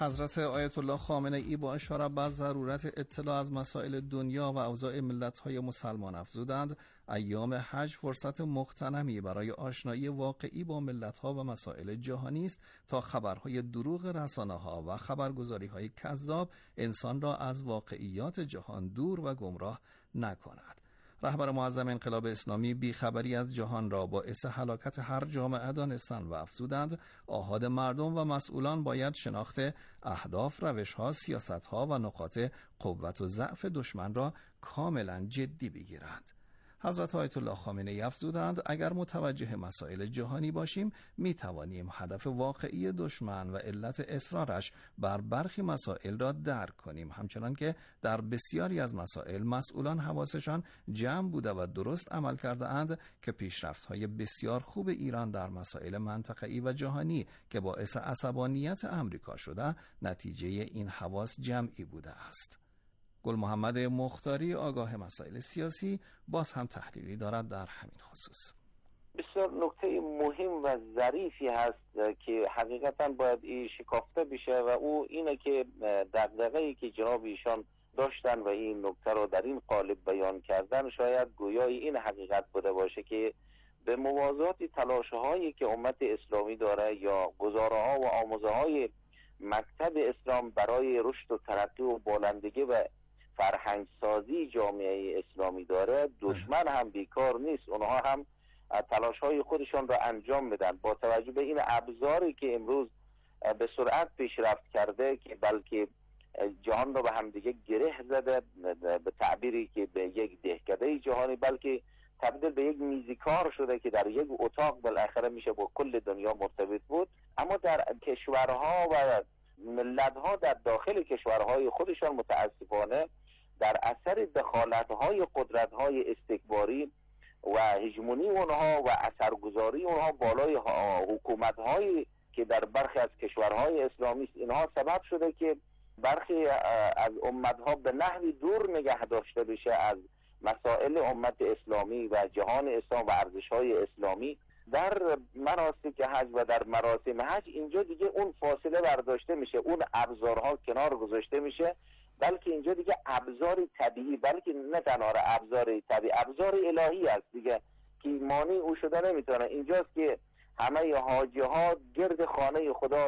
حضرت آیت الله خامنه ای با اشاره به ضرورت اطلاع از مسائل دنیا و اوضاع ملت‌های مسلمان افزودند ایام حج فرصت مغتنمی برای آشنایی واقعی با ملت‌ها و مسائل جهانی است تا خبرهای دروغ رسانه‌ها و خبرگزاری‌های کذاب انسان را از واقعیات جهان دور و گمراه نکند. رهبر معظم انقلاب اسلامی بیخبری از جهان را باعث هلاکت هر جامعه دانستند و افزودند آحاد مردم و مسئولان باید شناخت اهداف، روش‌ها، سیاست‌ها و نقاط قوت و ضعف دشمن را کاملا جدی بگیرند. حضرت آیت الله خامنه ای افزودند اگر متوجه مسائل جهانی باشیم می توانیم هدف واقعی دشمن و علت اصرارش بر برخی مسائل را درک کنیم، همچنان که در بسیاری از مسائل مسئولان حواسشان جمع بوده و درست عمل کرده اند که پیشرفت‌های بسیار خوب ایران در مسائل منطقه‌ای و جهانی که باعث عصبانیت امریکا شده نتیجه این حواس جمعی بوده است. گل محمد مختاری آگاه مسائل سیاسی باز هم تحلیلی دارد در همین خصوص. بسیار نکته مهم و ظریفی هست که حقیقتا باید این شکافته بشه و او اینه که دغدغه‌ای که جناب ایشان داشتن و این نکته رو در این قالب بیان کردن شاید گویای این حقیقت بوده باشه که به موازات تلاش‌هایی که امت اسلامی داره یا گزاره‌ها و آموزه‌های مکتب اسلام برای رشد و ترقی و بالندگی و فرهنگ سازی جامعه اسلامی داره، دشمن هم بیکار نیست، اونها هم تلاش های خودشان را انجام میدن با توجه به این ابزاری که امروز به سرعت پیشرفت کرده که بلکه جهان را به همدیگه گره زده، به تعبیری که به یک دهکده جهانی بلکه تبدیل به یک میزیکار شده که در یک اتاق بالاخره میشه با کل دنیا مرتبط بود. اما در کشورها و ملت‌ها در داخل کشورهای خودشان متاسفانه در اثر دخالت‌های قدرت‌های استکباری و هژمونی اونها و اثرگذاری اونها بالای حکومت‌هایی که در برخی از کشورهای اسلامی است، اینها سبب شده که برخی از امت‌ها به نحوی دور نگه داشته بشه از مسائل امت اسلامی و جهان اسلام و ارزش‌های اسلامی. در مناسک حج و در مراسم حج اینجا دیگه اون فاصله برداشته میشه، اون ابزارها کنار گذاشته میشه، بلکه اینجا دیگه ابزار طبیعی، بلکه نه تنها ابزار طبیعی، ابزار الهی است دیگه که مانع او شده نمیتونه. اینجاست که همه حاجی ها گرد خانه خدا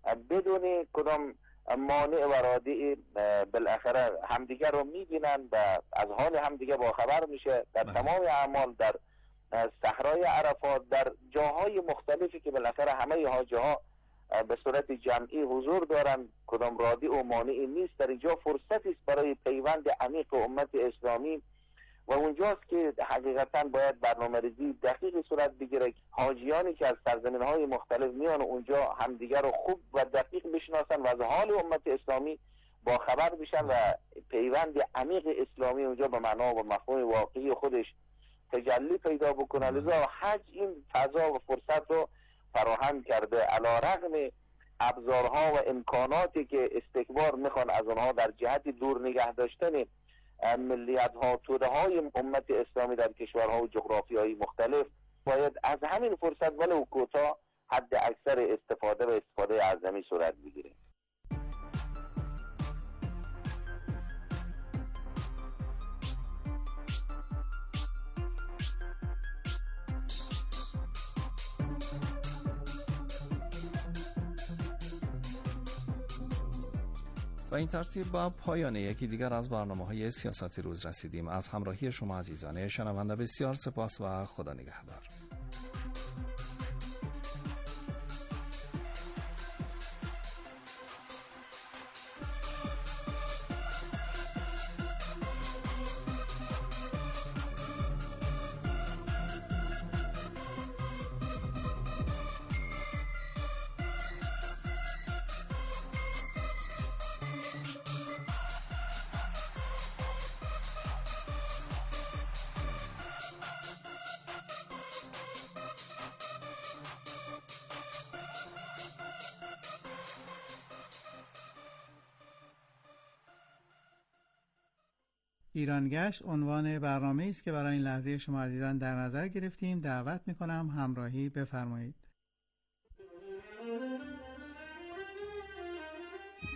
بدون کدام مانع و رادع بالاخره همدیگه رو میبینن و از حال همدیگه باخبر میشه. در تمام اعمال در صحرای عرفات در جاهای مختلفی که بالاخره همه حاجی ها به صورت جمعی حضور دارن، کدام رادع و مانعی نیست. در اینجا فرصتی است برای پیوند عمیق امت اسلامی و اونجاست که حقیقتا باید برنامه‌ریزی دقیق صورت بگیره. حاجیانی که از سرزمین‌های مختلف میان اونجا همدیگر رو خوب و دقیق بشناسن و از حال امت اسلامی با خبر بشن و پیوند عمیق اسلامی اونجا به معنا و مفهوم واقعی خودش تجلی پیدا بکنه. لذا حج این فضا و فرصت رو فراهم کرده، علیرغم ابزارها و امکاناتی که استکبار میخوان از اونها در جهت دور نگه داشتن ملیت ها، توده های امت اسلامی در کشورها و جغرافی های مختلف، باید از همین فرصت ولو کوتاه حد اکثر استفاده و استفاده اعظمی صورت بگیره. و این ترتیب با پایان یکی دیگر از برنامه‌های سیاست روز رسیدیم. از همراهی شما عزیزان شنونده بسیار سپاس و خدا نگهدار. ایرانگشت عنوان برنامه است که برای این لحظه شما عزیزان در نظر گرفتیم. دعوت میکنم همراهی بفرمایید.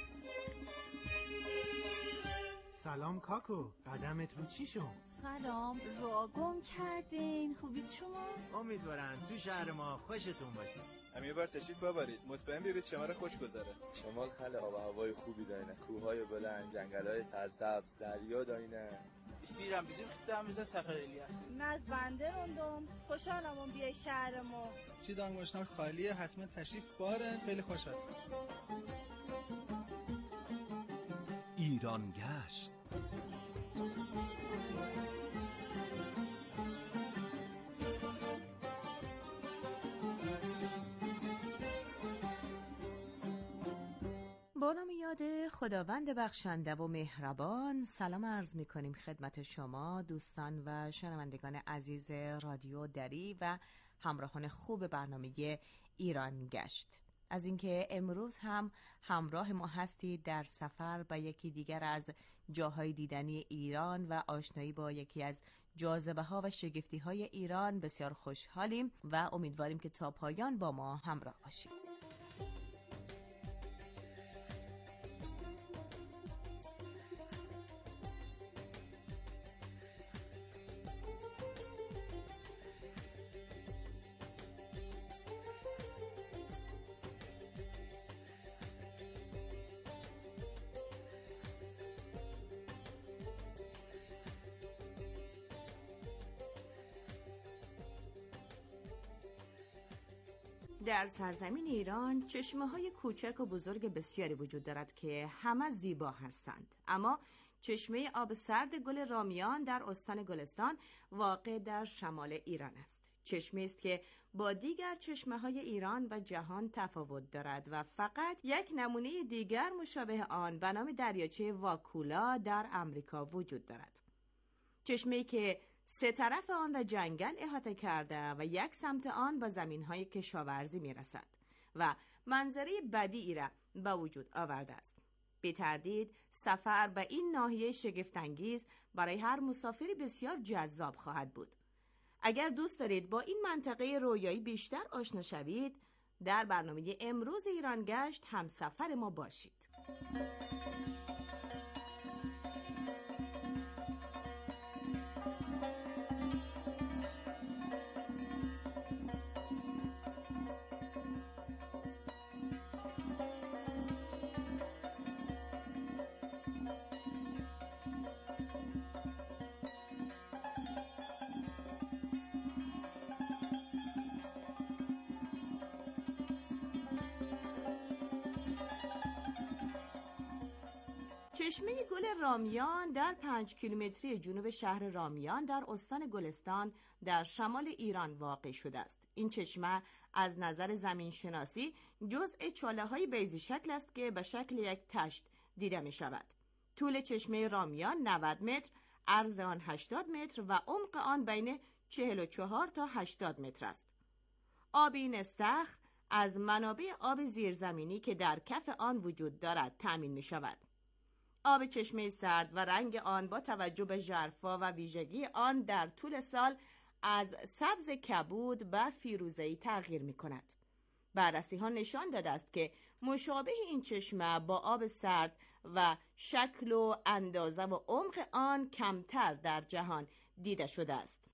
سلام کاکو، قدمت رو چی شد؟ سلام، را گم کردین. خوبید شما؟ امیدوارم تو شهر ما خوشتون باشه. هم یه بار تشریف ببرید، مطمئن بیارید شما رو خوش گذره. شمال خیلی آب و هوای خوبی دارینه، کوههای بلند، جنگل‌های سرسبز، دریا دارینه. استیرم bizim خدمت سفر الیاس. ناز بنده روندم، خوشحالم اون بیای شهر ما. چی دانگوشتار خالیه، حتما تشریف باره، خیلی خوش هست. ایران گشت. با نام یاد خداوند بخشنده و مهربان، سلام عرض می کنیم خدمت شما دوستان و شنوندگان عزیز رادیو دری و همراهان خوب برنامه ایران گشت. از اینکه امروز هم همراه ما هستید در سفر به یکی دیگر از جاهای دیدنی ایران و آشنایی با یکی از جاذبه ها و شگفتی های ایران بسیار خوشحالیم و امیدواریم که تا پایان با ما همراه باشید. در سرزمین ایران چشمه های کوچک و بزرگ بسیاری وجود دارد که همه زیبا هستند، اما چشمه آب سرد گل رامیان در استان گلستان واقع در شمال ایران است. چشمه است که با دیگر چشمه های ایران و جهان تفاوت دارد و فقط یک نمونه دیگر مشابه آن به نام دریاچه واکولا در امریکا وجود دارد. چشمه‌ای که سه طرف آن را جنگل احاطه کرده و یک سمت آن به زمین‌های کشاورزی می‌رسد و منظره بدیعی را به وجود آورده است. بی تردید سفر به این ناحیه شگفت‌انگیز برای هر مسافری بسیار جذاب خواهد بود. اگر دوست دارید با این منطقه رویایی بیشتر آشنا شوید، در برنامه امروز ایران گشت همسفر ما باشید. چشمه گل رامیان در پنج کیلومتری جنوب شهر رامیان در استان گلستان در شمال ایران واقع شده است. این چشمه از نظر زمین شناسی جزء چاله های بیضی شکل است که به شکل یک تشت دیده می شود. طول چشمه رامیان نود متر، عرض آن هشتاد متر و عمق آن بین چهل و چهار تا هشتاد متر است. آب این استخر از منابع آب زیرزمینی که در کف آن وجود دارد تأمین می شود. آب چشمه سرد و رنگ آن با توجه به ژرفا و ویژگی آن در طول سال از سبز کبود به فیروزه‌ای تغییر می کند. بررسی ها نشان داده است که مشابه این چشمه با آب سرد و شکل و اندازه و عمق آن کمتر در جهان دیده شده است.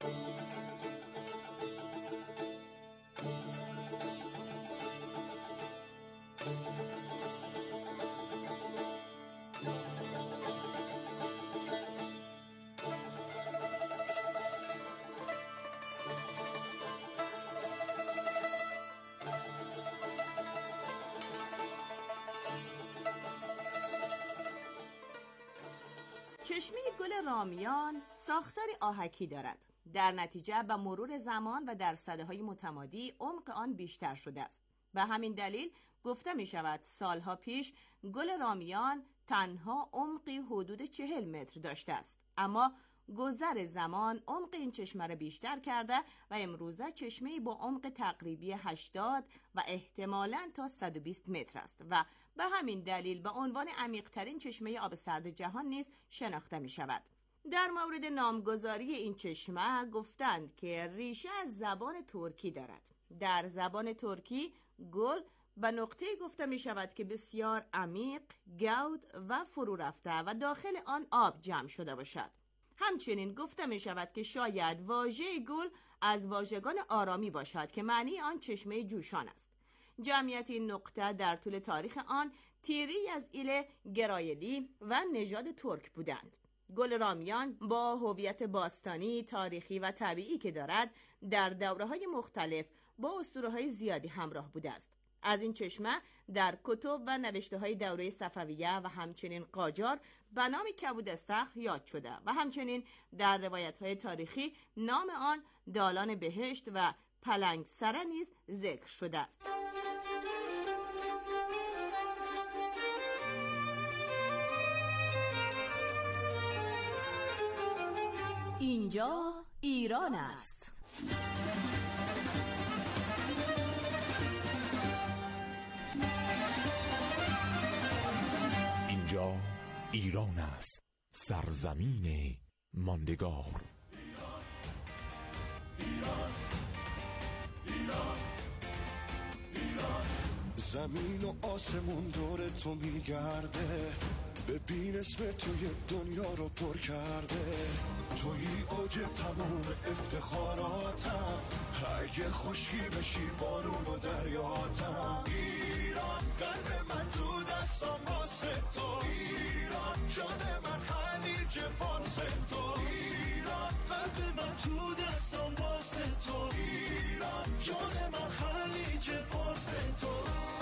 چشمه گل رامیان ساختار آهکی دارد. در نتیجه به مرور زمان و در سده‌های متمادی عمق آن بیشتر شده است. به همین دلیل گفته می شود سالها پیش گل رامیان تنها عمقی حدود چهل متر داشته است، اما گذر زمان عمق این چشمه را بیشتر کرده و امروزه چشمه‌ای با عمق تقریبی هشتاد و احتمالاً تا صد و بیست متر است و به همین دلیل به عنوان عمیق‌ترین چشمه آب سرد جهان نیز شناخته می شود. در مورد نامگذاری این چشمه گفتند که ریشه از زبان ترکی دارد. در زبان ترکی گل و نقطه گفته می شود که بسیار عمیق، گود و فرو رفته و داخل آن آب جمع شده باشد. همچنین گفته می شود که شاید واژه گل از واژگان آرامی باشد که معنی آن چشمه جوشان است. جمعیت این نقطه در طول تاریخ آن تیری از ایل گرایلی و نژاد ترک بودند. گل رامیان با هویت باستانی، تاریخی و طبیعی که دارد در دوره‌های مختلف با اسطوره‌های زیادی همراه بوده است. از این چشمه در کتب و نوشته‌های دوره صفویه و همچنین قاجار به نام کبودستخر یاد شده و همچنین در روایت‌های تاریخی نام آن دالان بهشت و پلنگ سره نیز ذکر شده است. اینجا ایران است. اینجا ایران است، سرزمین ماندگار. ایران، ایران، ایران. زمین و آسمون دور تو میگرده، ببین اسم توی دنیا رو پر کرده. توی اوج تمام افتخاراتم، اگه خشکی بشی بارون و دریاتم. ایران قلب من تو دستم واسه تو، ایران جان من خلیج فارس تو، ایران قلب من تو دستم واسه تو، ایران جان من خلیج فارس تو.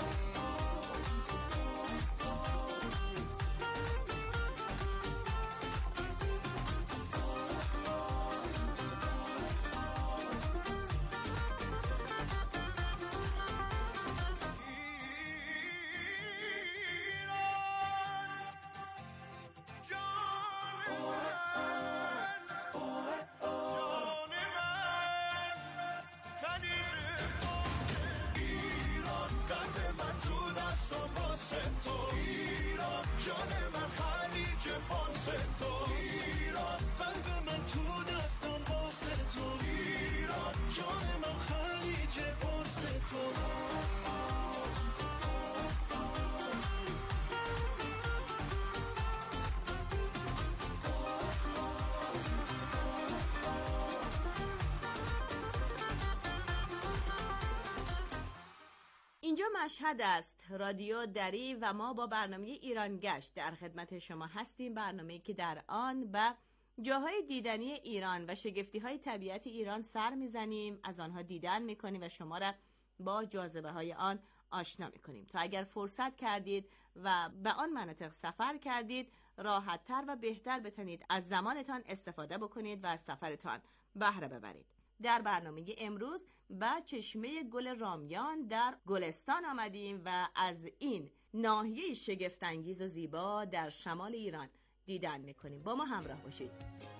اینجا مشهد است، رادیو دری و ما با برنامه ایران گشت در خدمت شما هستیم. برنامه‌ای که در آن به جاهای دیدنی ایران و شگفتی‌های طبیعت ایران سر میزنیم، از آنها دیدن میکنیم و شما را با جاذبه‌های آن آشنا میکنیم تا اگر فرصت کردید و به آن مناطق سفر کردید راحت‌تر و بهتر بتونید از زمانتان استفاده بکنید و از سفرتان بهره ببرید. در برنامه امروز به چشمه گل رامیان در گلستان آمدیم و از این ناحیه شگفت‌انگیز و زیبا در شمال ایران دیدن میکنیم. با ما همراه باشید.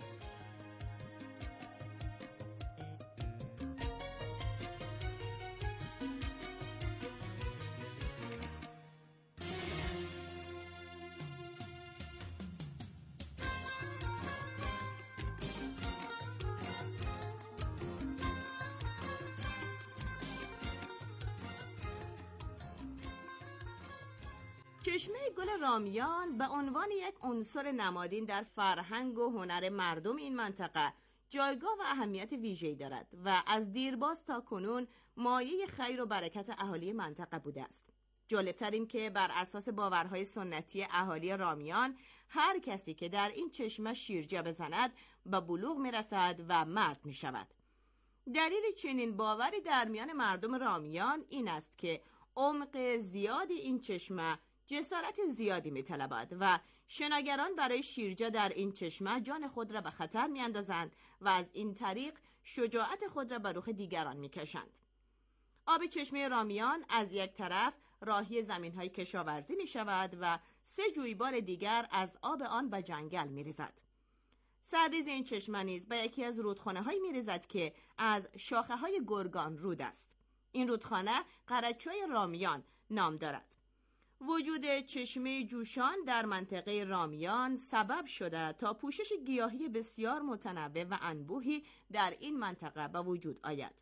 چشمه گل رامیان به عنوان یک عنصر نمادین در فرهنگ و هنر مردم این منطقه جایگاه و اهمیت ویژه‌ای دارد و از دیرباز تا کنون مایه خیر و برکت اهالی منطقه بوده است. جالبتر این که بر اساس باورهای سنتی اهالی رامیان هر کسی که در این چشمه شیرجه بزند به بلوغ میرسد و مرد میشود. دلیل چنین باوری در میان مردم رامیان این است که عمق زیاد این چشمه جسارت زیادی می‌طلبد و شناگران برای شیرجه در این چشمه جان خود را به خطر می‌اندازند و از این طریق شجاعت خود را به رخ دیگران می‌کشند. آب چشمه رامیان از یک طرف راهی زمین‌های کشاورزی می‌شود و سه جویبار دیگر از آب آن به جنگل می‌ریزد. سرریز این چشمه نیز به یکی از رودخانه‌هایی می‌ریزد که از شاخه‌های گرگان رود است. این رودخانه قرچای رامیان نام دارد. وجود چشمه جوشان در منطقه رامیان سبب شده تا پوشش گیاهی بسیار متنوع و انبوهی در این منطقه به وجود آید.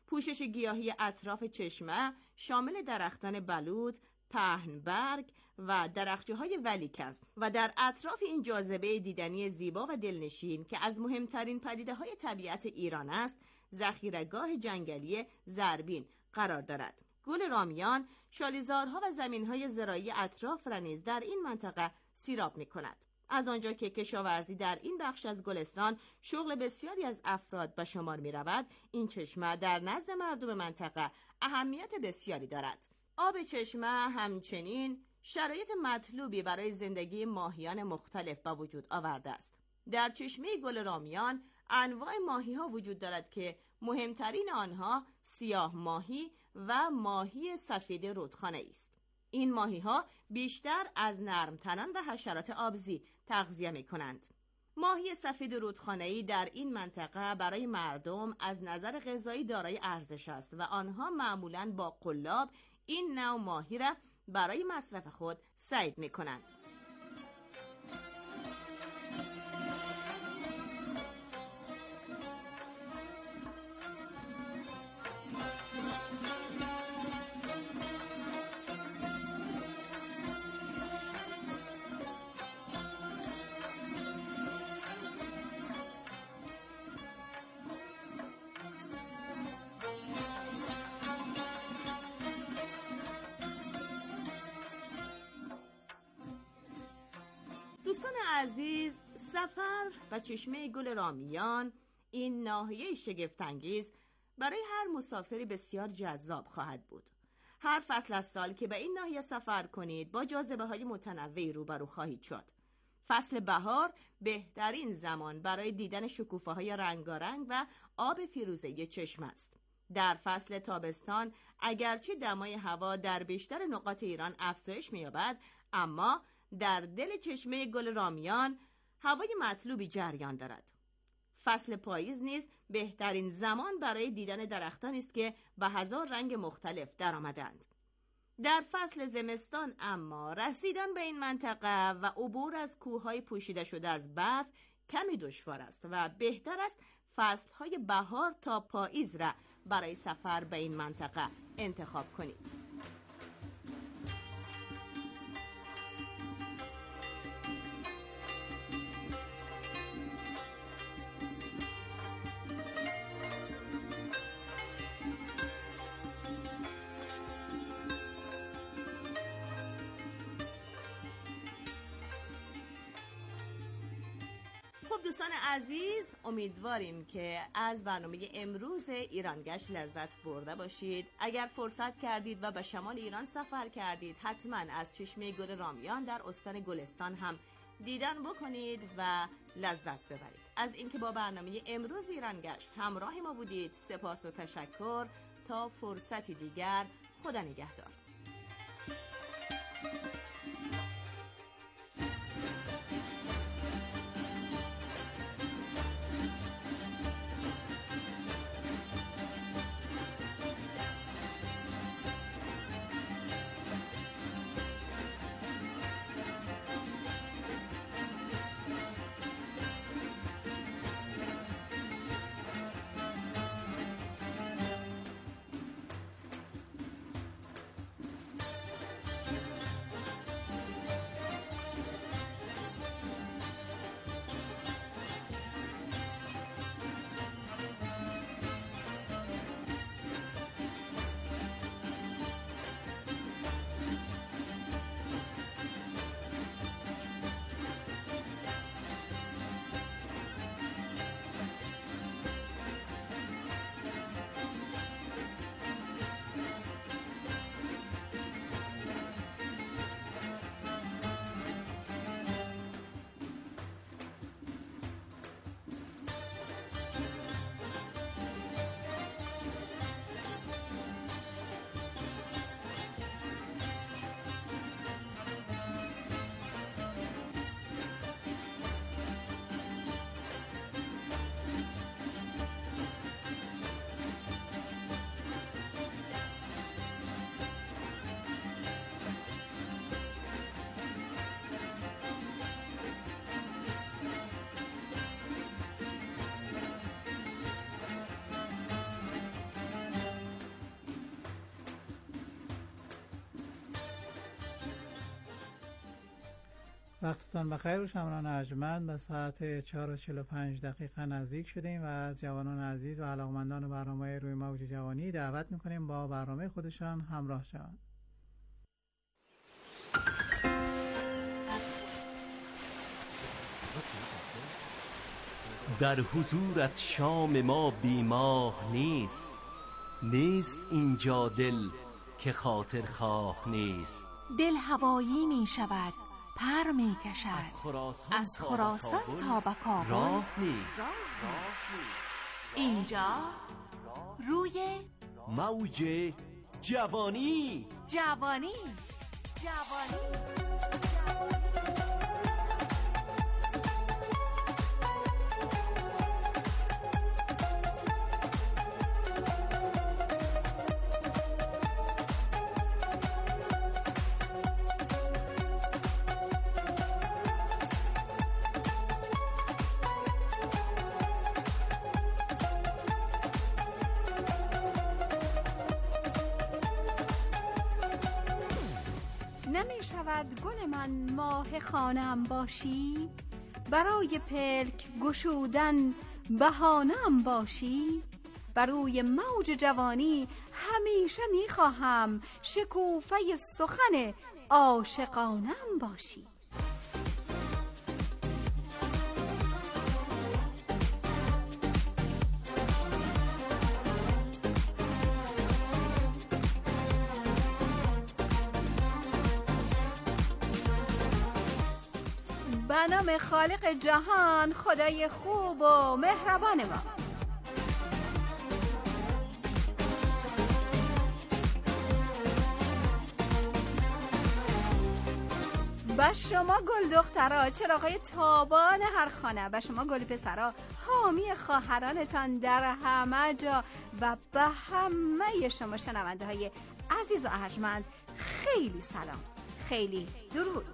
پوشش گیاهی اطراف چشمه شامل درختان بلوط، پهنبرگ و درخچه های ولیک است و در اطراف این جاذبه دیدنی زیبا و دلنشین که از مهمترین پدیده های طبیعت ایران است، ذخیره‌گاه جنگلی زربین قرار دارد. گل رامیان شالیزارها و زمینهای زراعی اطراف را نیز در این منطقه سیراب می کند. از آنجا که کشاورزی در این بخش از گلستان شغل بسیاری از افراد به شمار می رود، این چشمه در نزد مردم منطقه اهمیت بسیاری دارد. آب چشمه همچنین شرایط مطلوبی برای زندگی ماهیان مختلف به وجود آورده است. در چشمه گل رامیان انواع ماهی ها وجود دارد که مهمترین آنها سیاه ماهی و ماهی سفید رودخانه است. این ماهی ها بیشتر از نرمتنان و حشرات آبزی تغذیه می کنند. ماهی سفید رودخانه‌ای در این منطقه برای مردم از نظر غذایی دارای ارزش است و آنها معمولاً با قلاب این نوع ماهی را برای مصرف خود صید می کنند. دوستان عزیز، سفر و چشمه گل رامیان، این ناحیه شگفت‌انگیز برای هر مسافری بسیار جذاب خواهد بود. هر فصل از سال که به این ناحیه سفر کنید با جاذبه‌های متنوعی روبرو خواهید شد. فصل بهار بهترین زمان برای دیدن شکوفه‌های رنگارنگ و آب فیروزه‌ای چشم است. در فصل تابستان اگرچه دمای هوا در بیشتر نقاط ایران افزایش می‌یابد، اما در دل چشمه گل رامیان هوای مطلوبی جریان دارد. فصل پاییز نیز بهترین زمان برای دیدن درختانی است که به هزار رنگ مختلف درآمدند. در فصل زمستان اما رسیدن به این منطقه و عبور از کوههای پوشیده شده از برف کمی دشوار است و بهتر است فصلهای بهار تا پاییز را برای سفر به این منطقه انتخاب کنید. خب دوستان عزیز، امیدواریم که از برنامه امروز ایرانگشت لذت برده باشید. اگر فرصت کردید و به شمال ایران سفر کردید، حتما از چشمه گل رامیان در استان گلستان هم دیدن بکنید و لذت ببرید. از اینکه با برنامه امروز ایرانگشت همراه ما بودید سپاس و تشکر. تا فرصتی دیگر، خدا نگهدار. وقتتان بخیر و شمران ارجمند. به ساعت چهار و چهل و پنج دقیقه نزدیک شدیم و از جوانان عزیز و علاقمندان برنامه روی موج جوانی دعوت میکنیم با برنامه خودشان همراه شوند. در حضورت شام ما بیماه نیست، نیست اینجا دل که خاطر خواه نیست. دل هوایی می شود، پر می کشد، از خراسان, از خراسان تا به کابل راه نیست. اینجا روی موج جوانی جوانی جوانی نمی شود گل من ماه خانم باشی، برای پلک گشودن بهانم باشی. بروی موج جوانی همیشه می خواهم شکوفه سخن عاشقانم باشی. به نام خالق جهان، خدای خوب و مهربان ما. به شما گل دخترها، چراغای تابان هر خانه، به شما گل پسرها، حامی خواهرانتان در همه جا و به همه شما شنونده های عزیز و ارجمند خیلی سلام، خیلی درود.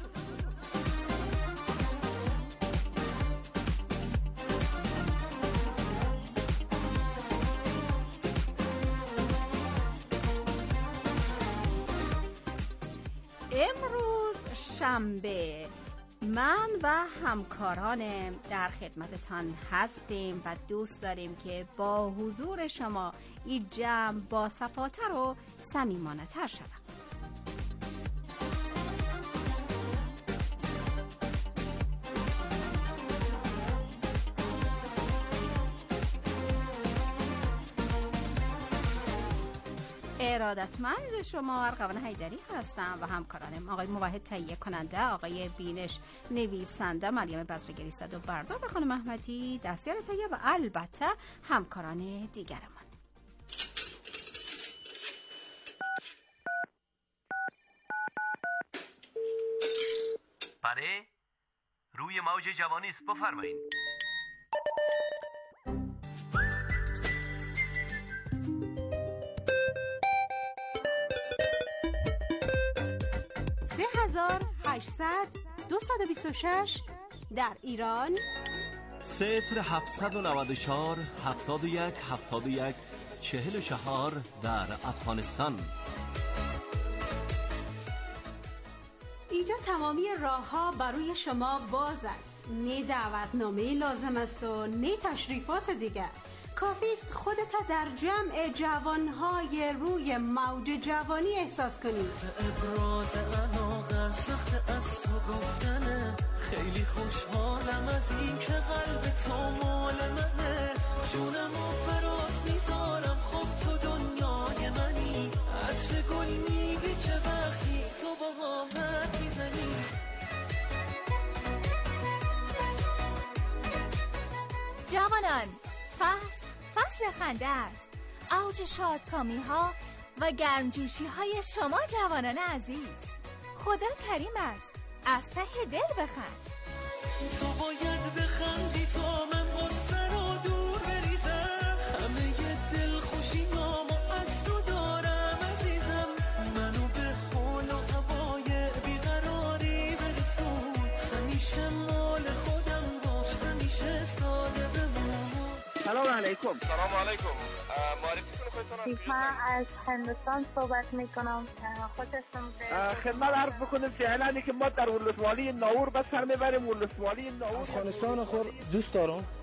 امروز شنبه، من و همکارانم در خدمتتان هستیم و دوست داریم که با حضور شما این جمع با صفاتر و صمیمانه تر شود. ارادتمند شما ارغوان حیدری هستم و همکارانم آقای موحد تهیه کننده، آقای بینش نویسنده، مریم بزرگری صد و بردار و خانم احمدی دستیار تهیه و البته همکاران دیگرمان. بله، روی موج جوانی است، بفرمایید. سه هزار هشتصد دویست و بیست و شش در ایران، صفر هفتصد و نود و چهار هفتاد و یک هفتاد و یک چهل و چهار در افغانستان. اینجا تمامی راه ها برای شما باز است. نه دعوتنامه لازم است و نه تشریفات دیگر. کافی است خودت در جمع جوانهای روی موج جوانی احساس کنی. ابراز علاقه سخت از تو گفتنه، خیلی خوشحالم از این که قلب تو مال منه. جونمو برات میذارم، خب تو دنیای منی. عطر گل میبیچه وقتی تو با حرف میزنی. جوانان، فصل فصل خنده است، اوج شادکامی ها و گرمجوشی های شما جوانان عزیز. خدا کریم است، از ته دل بخند. تو باید بخندی تا من غصه رو دور بریزم. همه ی دل خوشی نامو از تو دارم عزیزم. منو به حال و هوای بیقراری برسون. همیشه مال خودم باش، همیشه ساده بمون. سلام علیکم. سلام علیکم. معرفیتون خودتون من از هندوستان صحبت میکنم. خوشتون خدمت عرض بکنیم فعلا که ما در ولسوالی ناور بس سر میبریم. ولسوالی ناور افغانستان خود دوست دارم.